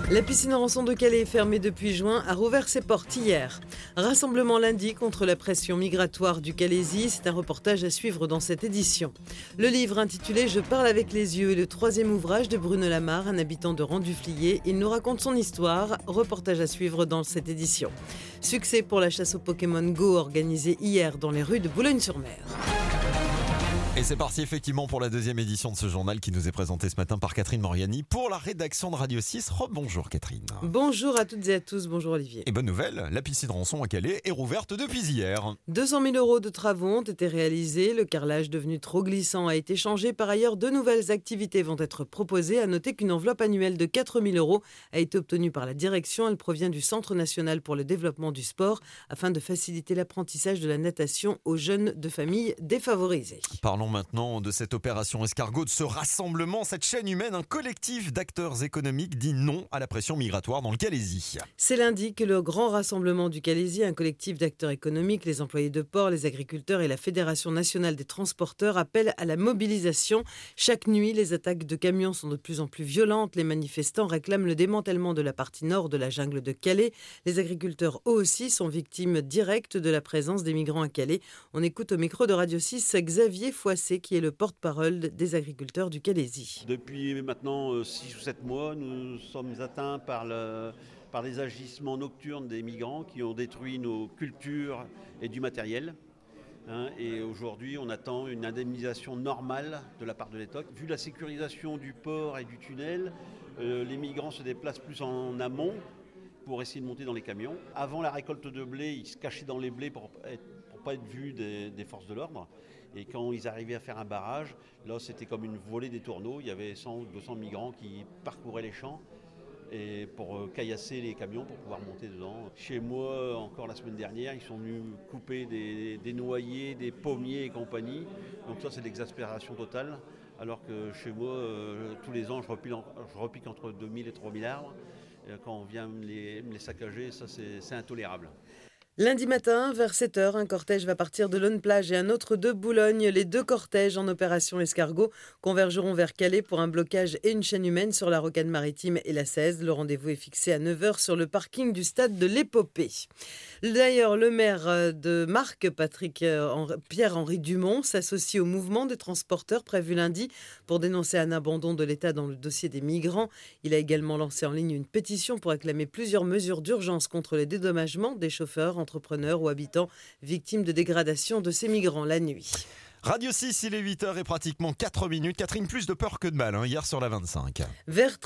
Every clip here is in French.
La piscine Rançon de Calais, fermée depuis juin, a rouvert ses portes hier. Rassemblement lundi contre la pression migratoire du Calaisis, c'est un reportage à suivre dans cette édition. Le livre intitulé « Je parle avec les yeux » est le troisième ouvrage de Bruno Lamarre, un habitant de Rang-du-Fliers. Il nous raconte son histoire, reportage à suivre dans cette édition. Succès pour la chasse au Pokémon Go organisée hier dans les rues de Boulogne-sur-Mer. Et c'est parti effectivement pour la deuxième édition de ce journal qui nous est présenté ce matin par Catherine Moriani pour la rédaction de Radio 6. Bonjour Catherine. Bonjour à toutes et à tous, bonjour Olivier. Et bonne nouvelle, la piscine Rançon à Calais est rouverte depuis hier. 200 000 € de travaux ont été réalisés, le carrelage devenu trop glissant a été changé. Par ailleurs, de nouvelles activités vont être proposées. À noter qu'une enveloppe annuelle de 4 000 € a été obtenue par la direction. Elle provient du Centre national pour le développement du sport afin de faciliter l'apprentissage de la natation aux jeunes de familles défavorisées. Parlons maintenant de cette opération escargot, de ce rassemblement, cette chaîne humaine. Un collectif d'acteurs économiques dit non à la pression migratoire dans le Calaisis. C'est lundi que le grand rassemblement du Calaisis, un collectif d'acteurs économiques, les employés de port, les agriculteurs et la Fédération nationale des transporteurs appellent à la mobilisation. Chaque nuit, les attaques de camions sont de plus en plus violentes. Les manifestants réclament le démantèlement de la partie nord de la jungle de Calais. Les agriculteurs, eux aussi, sont victimes directes de la présence des migrants à Calais. On écoute au micro de Radio 6 Xavier Foissé, qui est le porte-parole des agriculteurs du Calaisis. Depuis maintenant 6 ou 7 mois, nous sommes atteints par les agissements nocturnes des migrants qui ont détruit nos cultures et du matériel. Et aujourd'hui, on attend une indemnisation normale de la part de l'État. Vu la sécurisation du port et du tunnel, les migrants se déplacent plus en amont pour essayer de monter dans les camions. Avant la récolte de blé, ils se cachaient dans les blés pour pas être vus des forces de l'ordre. Et quand ils arrivaient à faire un barrage, là c'était comme une volée des tourneaux. Il y avait 100 ou 200 migrants qui parcouraient les champs et pour caillasser les camions pour pouvoir monter dedans. Chez moi, encore la semaine dernière, ils sont venus couper des noyers, des pommiers et compagnie. Donc ça c'est de l'exaspération totale. Alors que chez moi, tous les ans, je repique entre 2000 et 3000 arbres. Et quand on vient me les saccager, ça c'est intolérable. Lundi matin, vers 7h, un cortège va partir de Laune-Plage et un autre de Boulogne. Les deux cortèges en opération escargot convergeront vers Calais pour un blocage et une chaîne humaine sur la rocade maritime et la 16. Le rendez-vous est fixé à 9h sur le parking du stade de l'Épopée. D'ailleurs, le maire de Marques, Pierre-Henri Dumont, s'associe au mouvement des transporteurs prévu lundi pour dénoncer un abandon de l'État dans le dossier des migrants. Il a également lancé en ligne une pétition pour réclamer plusieurs mesures d'urgence contre les dédommagements des chauffeurs, entrepreneurs ou habitants victimes de dégradation de ces migrants la nuit. Radio 6, il est 8h et pratiquement 4 minutes. Catherine, plus de peur que de mal hier sur la 25. Vers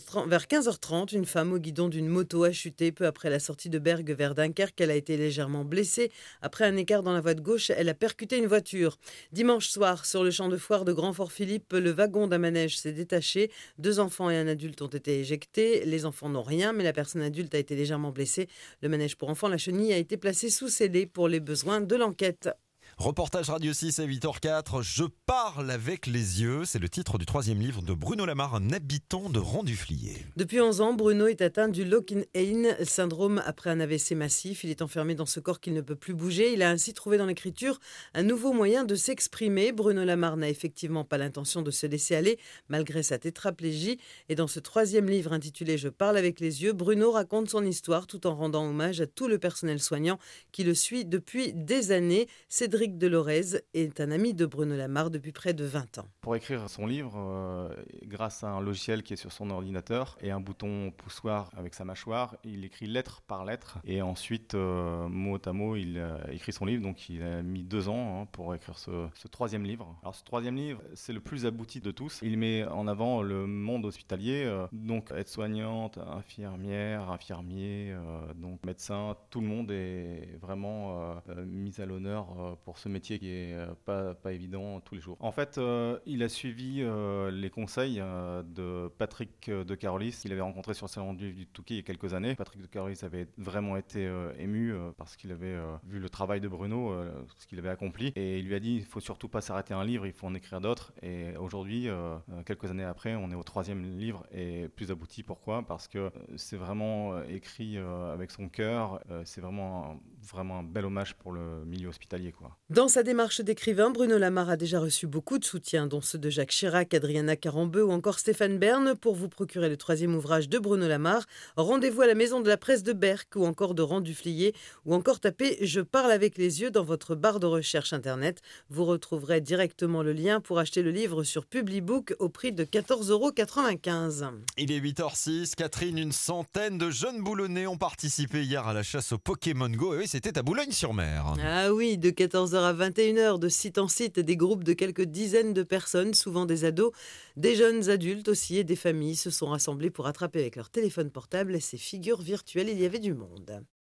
15h30, une femme au guidon d'une moto a chuté peu après la sortie de Bergues vers Dunkerque. Elle a été légèrement blessée. Après un écart dans la voie de gauche, elle a percuté une voiture. Dimanche soir, sur le champ de foire de Grand-Fort-Philippe, le wagon d'un manège s'est détaché. 2 enfants et un adulte ont été éjectés. Les enfants n'ont rien, mais la personne adulte a été légèrement blessée. Le manège pour enfants, la chenille, a été placé sous scellé pour les besoins de l'enquête. Reportage Radio 6 à 8h04, Je parle avec les yeux, c'est le titre du troisième livre de Bruno Lamarre, un habitant de Rang-du-Fliers. Depuis 11 ans, Bruno est atteint du lock-in syndrome après un AVC massif. Il est enfermé dans ce corps qu'il ne peut plus bouger. Il a ainsi trouvé dans l'écriture un nouveau moyen de s'exprimer. Bruno Lamarre n'a effectivement pas l'intention de se laisser aller, malgré sa tétraplégie. Et dans ce troisième livre intitulé Je parle avec les yeux, Bruno raconte son histoire tout en rendant hommage à tout le personnel soignant qui le suit depuis des années. Cédric Delorez est un ami de Bruno Lamarre depuis près de 20 ans. Pour écrire son livre, grâce à un logiciel qui est sur son ordinateur et un bouton poussoir avec sa mâchoire, il écrit lettre par lettre et ensuite, mot à mot, il écrit son livre. Donc il a mis 2 ans pour écrire ce troisième livre. Alors ce troisième livre, c'est le plus abouti de tous. Il met en avant le monde hospitalier, donc aide-soignante, infirmière, infirmier, donc médecin, tout le monde est vraiment mis à l'honneur pour ce métier qui est pas évident tous les jours. En fait, il a suivi les conseils de Patrick de Carolis, qu'il avait rencontré sur le salon du Touquet il y a quelques années. Patrick de Carolis avait vraiment été ému parce qu'il avait vu le travail de Bruno, ce qu'il avait accompli, et il lui a dit il faut surtout pas s'arrêter à un livre, il faut en écrire d'autres. Et aujourd'hui, quelques années après, on est au troisième livre et plus abouti. Pourquoi ? Parce que c'est vraiment écrit avec son cœur, c'est vraiment vraiment un bel hommage pour le milieu hospitalier, quoi. Dans sa démarche d'écrivain, Bruno Lamar a déjà reçu beaucoup de soutien, dont ceux de Jacques Chirac, Adriana Carambeu ou encore Stéphane Bern. Pour vous procurer le 3e ouvrage de Bruno Lamar, rendez-vous à la Maison de la Presse de Berck ou encore de Rang-du-Flier, ou encore tapez « Je parle avec les yeux » dans votre barre de recherche internet. Vous retrouverez directement le lien pour acheter le livre sur Publibook au prix de 14,95 €. Il est 8h06. Catherine, une centaine de jeunes Boulonnais ont participé hier à la chasse au Pokémon Go. Et oui, c'était à Boulogne-sur-Mer. Ah oui, de 14h à 21h, de site en site, des groupes de quelques dizaines de personnes, souvent des ados, des jeunes adultes aussi et des familles se sont rassemblés pour attraper avec leur téléphone portable ces figures virtuelles. Il y avait du monde.